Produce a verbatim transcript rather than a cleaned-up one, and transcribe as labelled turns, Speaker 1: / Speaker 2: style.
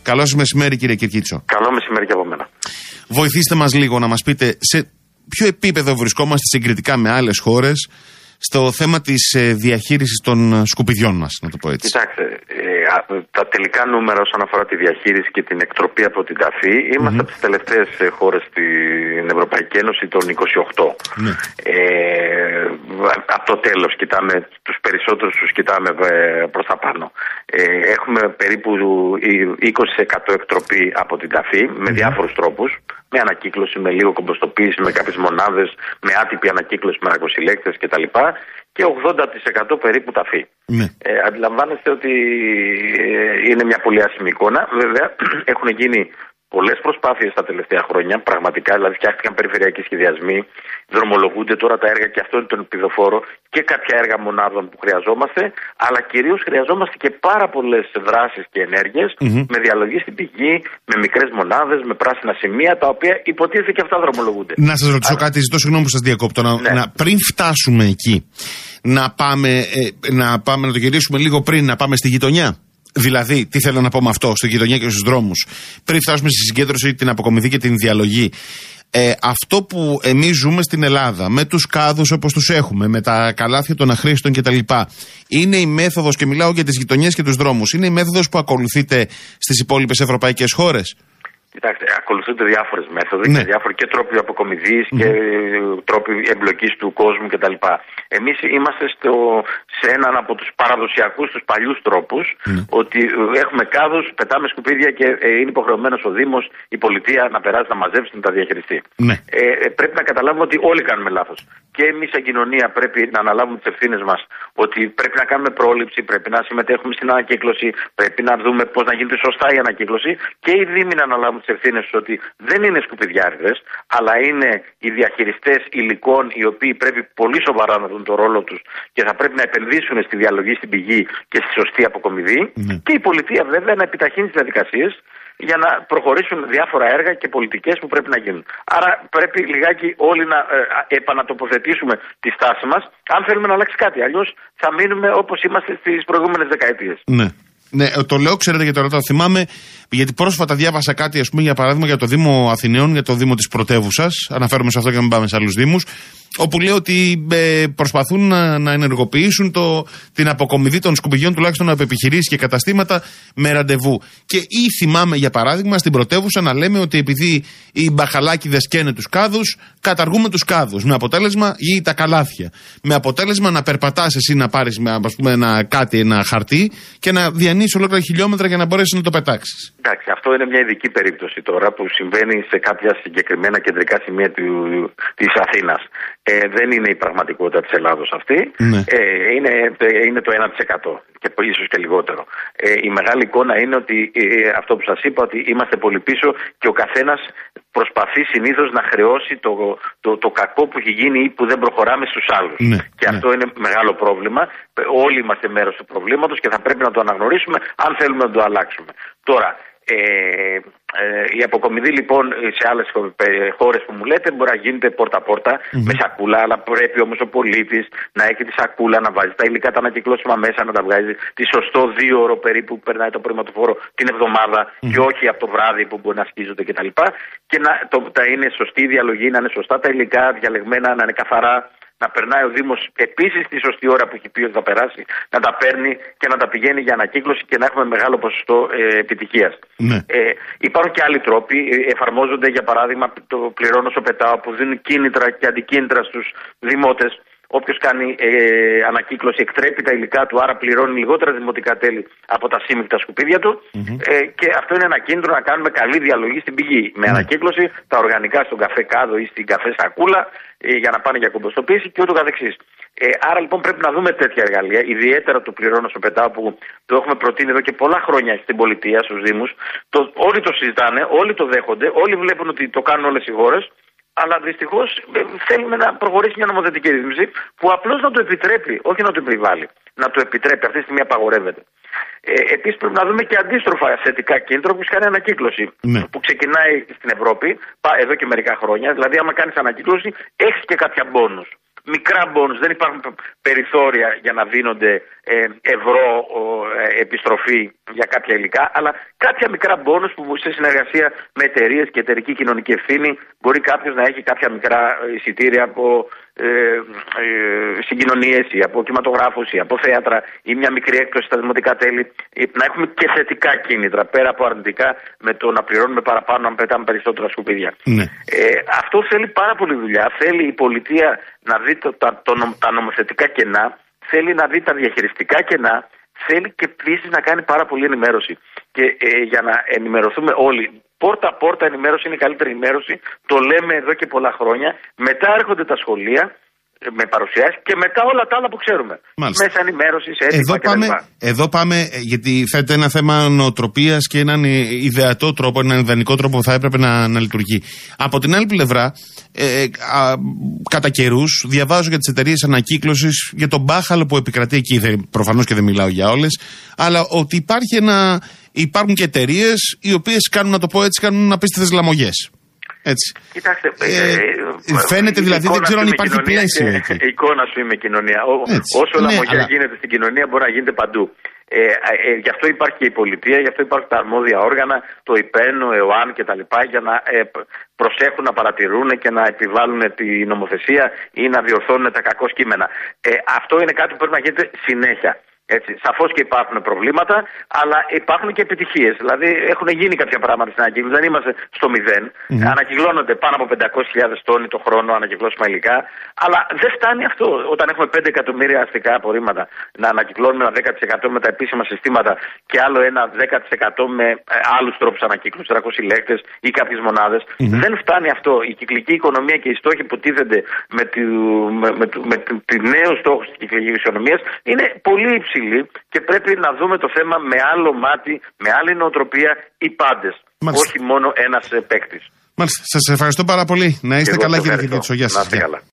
Speaker 1: Καλό σας μεσημέρι, κύριε Κυρκίτσο.
Speaker 2: Καλό μεσημέρι και από μένα.
Speaker 1: Βοηθήστε μας λίγο να μας πείτε σε ποιο επίπεδο βρισκόμαστε συγκριτικά με άλλες χώρες στο θέμα της ε, διαχείρισης των σκουπιδιών μας, να το πω έτσι.
Speaker 2: Κοιτάξτε, ε, τα τελικά νούμερα όσον αφορά τη διαχείριση και την εκτροπή από την ταφή, είμαστε mm-hmm. από τις τελευταίες χώρες στην Ευρωπαϊκή Ένωση των είκοσι οκτώ. Mm. Ε, από το τέλος κοιτάμε, τους περισσότερους τους κοιτάμε προς τα πάνω. Ε, έχουμε περίπου είκοσι τοις εκατό εκτροπή από την ταφή με mm. διάφορους τρόπους. Με ανακύκλωση, με λίγο κομποστοποίηση, με κάποιες μονάδες, με άτυπη ανακύκλωση με αρκοσυλλέκτες κτλ. Και ογδόντα τοις εκατό περίπου ταφή. Ναι. Ε, αντιλαμβάνεστε ότι είναι μια πολύ άσχημη εικόνα. Βέβαια, έχουν γίνει πολλές προσπάθειες τα τελευταία χρόνια, πραγματικά, δηλαδή φτιάχτηκαν περιφερειακοί σχεδιασμοί, δρομολογούνται τώρα τα έργα και αυτό είναι τον πηδοφόρο και κάποια έργα μονάδων που χρειαζόμαστε, αλλά κυρίως χρειαζόμαστε και πάρα πολλές δράσεις και ενέργειες mm-hmm. με διαλογή στην πηγή, με μικρές μονάδες, με πράσινα σημεία, τα οποία υποτίθεται και αυτά δρομολογούνται. Να
Speaker 1: σας ρωτήσω αλλά... κάτι, ζητώ συγγνώμη που σας διακόπτω, να, ναι. να, πριν φτάσουμε εκεί, να πάμε, ε, να πάμε να το γυρίσουμε λίγο πριν, να πάμε στη γειτονιά. Δηλαδή, τι θέλω να πω με αυτό, στη γειτονιά και στους δρόμους, πριν φτάσουμε στη συγκέντρωση, την αποκομιδή και την διαλογή. Ε, αυτό που εμείς ζούμε στην Ελλάδα, με τους κάδους όπως τους έχουμε, με τα καλάθια των αχρήστων κτλ., είναι η μέθοδος, και μιλάω για τις γειτονιές και τους δρόμους, είναι η μέθοδος που ακολουθείτε στις υπόλοιπες ευρωπαϊκές χώρες?
Speaker 2: Κοιτάξτε, ακολουθούνται διάφορες μέθοδοι ναι. και διάφοροι και τρόποι αποκομιδής mm. και τρόποι εμπλοκής του κόσμου κτλ. Εμείς είμαστε στο, σε έναν από τους παραδοσιακούς, τους παλιούς τρόπους, mm. ότι έχουμε κάδους, πετάμε σκουπίδια και ε, είναι υποχρεωμένος ο Δήμος, η πολιτεία να περάσει, να μαζέψει, να τα διαχειριστεί. Mm. Ε, πρέπει να καταλάβουμε ότι όλοι κάνουμε λάθος. Και εμείς σαν κοινωνία πρέπει να αναλάβουμε τις ευθύνες μας, ότι πρέπει να κάνουμε πρόληψη, πρέπει να συμμετέχουμε στην ανακύκλωση, πρέπει να δούμε πώς να γίνεται σωστά η ανακύκλωση και οι Δήμοι να αναλάβουν τις ευθύνες τους ότι δεν είναι σκουπιδιάριδες, αλλά είναι οι διαχειριστές υλικών οι οποίοι πρέπει πολύ σοβαρά να δουν το ρόλο τους και θα πρέπει να επενδύσουν στη διαλογή στην πηγή και στη σωστή αποκομιδή mm. και η πολιτεία βέβαια να επιταχύνει τις διαδικασίες για να προχωρήσουν διάφορα έργα και πολιτικές που πρέπει να γίνουν. Άρα πρέπει λιγάκι όλοι να ε, επανατοποθετήσουμε τη στάση μας, αν θέλουμε να αλλάξει κάτι. Αλλιώς θα μείνουμε όπως είμαστε στις προηγούμενες δεκαετίες.
Speaker 1: Ναι. Ναι, το λέω, ξέρετε, γιατί τώρα το θυμάμαι, γιατί πρόσφατα διάβασα κάτι, ας πούμε, για παράδειγμα, για το Δήμο Αθηναίων, για το Δήμο της Πρωτεύουσας. Αναφέρομαι σε αυτό και να μην πάμε σε άλλους Δήμους. Όπου λέει ότι ε, προσπαθούν να, να ενεργοποιήσουν το, την αποκομιδή των σκουπιδιών, τουλάχιστον από επιχειρήσεις και καταστήματα, με ραντεβού. Και ή θυμάμαι, για παράδειγμα, στην Πρωτεύουσα να λέμε ότι επειδή οι μπαχαλάκιδες καίνε τους κάδους, καταργούμε τους κάδους. Με αποτέλεσμα, ή τα καλάθια. Με αποτέλεσμα να περπατάς εσύ να πάρεις, ας πούμε, ένα, κάτι, ένα χαρτί και να διανύσεις ολόκληρα χιλιόμετρα για να μπορέσεις να το πετάξεις.
Speaker 2: Εντάξει, αυτό είναι μια ειδική περίπτωση τώρα που συμβαίνει σε κάποια συγκεκριμένα κεντρικά σημεία του, της Αθήνας. Ε, δεν είναι η πραγματικότητα της Ελλάδος αυτή. Ναι. Ε, είναι, είναι το ένα τοις εκατό και ίσως και λιγότερο. Ε, η μεγάλη εικόνα είναι ότι ε, αυτό που σας είπα, ότι είμαστε πολύ πίσω και ο καθένας προσπαθεί συνήθως να χρεώσει το, το, το κακό που έχει γίνει ή που δεν προχωράμε στους άλλους. Ναι. Και ναι. αυτό είναι μεγάλο πρόβλημα. Όλοι είμαστε μέρος του προβλήματος και θα πρέπει να το αναγνωρίσουμε αν θέλουμε να το αλλάξουμε. Τώρα, Ε, ε, η αποκομιδή λοιπόν σε άλλες χώρες που μου λέτε μπορεί να γίνεται πόρτα-πόρτα mm-hmm. με σακούλα, αλλά πρέπει όμως ο πολίτης να έχει τη σακούλα, να βάζει τα υλικά τα ανακυκλώσιμα μέσα, να τα βγάζει τη σωστό δύο ώρο περίπου που περνάει το πρωματοφόρο την εβδομάδα mm-hmm. και όχι από το βράδυ που μπορεί να σκίζονται κτλ. Και, και να το, τα είναι σωστή η διαλογή, να είναι σωστά τα υλικά διαλεγμένα, να είναι καθαρά. Να περνάει ο Δήμος επίσης τη σωστή ώρα που έχει πει ότι θα περάσει, να τα παίρνει και να τα πηγαίνει για ανακύκλωση και να έχουμε μεγάλο ποσοστό ε, επιτυχίας. Ναι. Ε, υπάρχουν και άλλοι τρόποι. Εφαρμόζονται, για παράδειγμα, το πληρώνω όσο πετάω, που δίνουν κίνητρα και αντικίνητρα στους δημότες. Όποιος κάνει ε, ανακύκλωση εκτρέπει τα υλικά του, άρα πληρώνει λιγότερα δημοτικά τέλη από τα σύμμικτα σκουπίδια του. Mm-hmm. Ε, και αυτό είναι ένα κίνητρο να κάνουμε καλή διαλογή στην πηγή. Με mm-hmm. ανακύκλωση, τα οργανικά στον καφέ κάδο ή στην καφέ σακούλα ε, για να πάνε για κομποστοποίηση και ούτω καθεξής. Ε, άρα λοιπόν πρέπει να δούμε τέτοια εργαλεία, ιδιαίτερα το πληρώνω στο πετάω που το έχουμε προτείνει εδώ και πολλά χρόνια στην πολιτεία, στους Δήμους. Το, όλοι το συζητάνε, όλοι το δέχονται, όλοι βλέπουν ότι το κάνουν όλες οι χώρες. Αλλά δυστυχώς θέλουμε να προχωρήσει μια νομοθετική ρύθμιση που απλώς να το επιτρέπει, όχι να το επιβάλλει. Να το επιτρέπει. Αυτή τη στιγμή απαγορεύεται. Ε, Επίσης πρέπει να δούμε και αντίστροφα θετικά κίνητρα που κάνει ανακύκλωση. Ναι. Που ξεκινάει στην Ευρώπη εδώ και μερικά χρόνια. Δηλαδή, άμα κάνεις ανακύκλωση, έχεις και κάποια μπόνους. μικρά μπόνους, δεν υπάρχουν περιθώρια για να δίνονται ε, ευρώ ε, επιστροφή για κάποια υλικά, αλλά κάποια μικρά μπόνους που σε συνεργασία με εταιρείες και εταιρική κοινωνική ευθύνη μπορεί κάποιος να έχει κάποια μικρά εισιτήρια από ε, ε, συγκοινωνίες ή από κινηματογράφους ή από θέατρα ή μια μικρή έκπτωση στα δημοτικά τέλη, να έχουμε και θετικά κίνητρα πέρα από αρνητικά με το να πληρώνουμε παραπάνω αν πετάμε περισσότερα σκουπίδια.
Speaker 1: Ναι.
Speaker 2: Ε, αυτό θέλει πάρα πολύ δουλειά. Θέλει η πολιτεία να δει το, τα, το, τα νομοθετικά κενά, θέλει να δει τα διαχειριστικά κενά, θέλει και επίσης να κάνει πάρα πολλή ενημέρωση. Και ε, για να ενημερωθούμε όλοι, πόρτα-πόρτα ενημέρωση είναι η καλύτερη ενημέρωση, το λέμε εδώ και πολλά χρόνια. Μετά έρχονται τα σχολεία με παρουσιάσεις και μετά όλα τα άλλα που ξέρουμε. Μάλιστα. Μέσα ενημέρωσης, έτοιμα
Speaker 1: εδώ
Speaker 2: κτλ.
Speaker 1: Πάμε, εδώ πάμε, γιατί φαίνεται ένα θέμα νοοτροπίας και έναν ιδεατό τρόπο, έναν ιδανικό τρόπο που θα έπρεπε να, να λειτουργεί. Από την άλλη πλευρά, ε, α, κατά καιρούς, διαβάζω για τις εταιρείες ανακύκλωσης, για τον μπάχαλο που επικρατεί εκεί, προφανώς και δεν μιλάω για όλες, αλλά ότι υπάρχει ένα, υπάρχουν και εταιρείες οι οποίες κάνουν, να το πω έτσι, κάνουν απίστευτες λαμογές. Έτσι.
Speaker 2: Κοιτάξτε,
Speaker 1: ε, ε, φαίνεται δηλαδή, δεν ξέρω αν υπάρχει πλαίσιο εκεί.
Speaker 2: Η εικόνα σου είμαι κοινωνία. Ό, όσο ναι, λαμογιά αλλά... γίνεται στην κοινωνία μπορεί να γίνεται παντού. Ε, ε, γι' αυτό υπάρχει και η πολιτεία, γι' αυτό υπάρχουν τα αρμόδια όργανα, το ΙΠΕΝ, ο ΕΟΑΝ κτλ. Για να ε, προσέχουν να παρατηρούν και να επιβάλλουν τη νομοθεσία ή να διορθώνουν τα κακό κείμενα. Ε, αυτό είναι κάτι που πρέπει να γίνεται συνέχεια. Έτσι, σαφώς και υπάρχουν προβλήματα, αλλά υπάρχουν και επιτυχίες. Δηλαδή, έχουν γίνει κάποια πράγματα στην ανακύκλωση. Δεν είμαστε στο μηδέν. Mm-hmm. Ανακυκλώνονται πάνω από πεντακόσιες χιλιάδες τόνοι το χρόνο ανακυκλώσιμα υλικά. Αλλά δεν φτάνει αυτό. Όταν έχουμε πέντε εκατομμύρια αστικά απορρίμματα, να ανακυκλώνουμε ένα δέκα τοις εκατό με τα επίσημα συστήματα και άλλο ένα δέκα τοις εκατό με άλλους τρόπους ανακύκλωσης, τριακόσιες συλλέκτες ή κάποιες μονάδες. Mm-hmm. Δεν φτάνει αυτό. Η κυκλική οικονομία και οι στόχοι που τίθενται με, τη, με, με, με, με τη νέου στόχου της κυκλικής οικονομίας είναι πολύ υψηλοί. Και πρέπει να δούμε το θέμα με άλλο μάτι, με άλλη νοοτροπία οι πάντες. Μάλιστα. Όχι μόνο ένας παίκτης.
Speaker 1: Μάλιστα. Σας ευχαριστώ πάρα πολύ. Να είστε καλά, κύριε Κυρτσό. Γεια σας.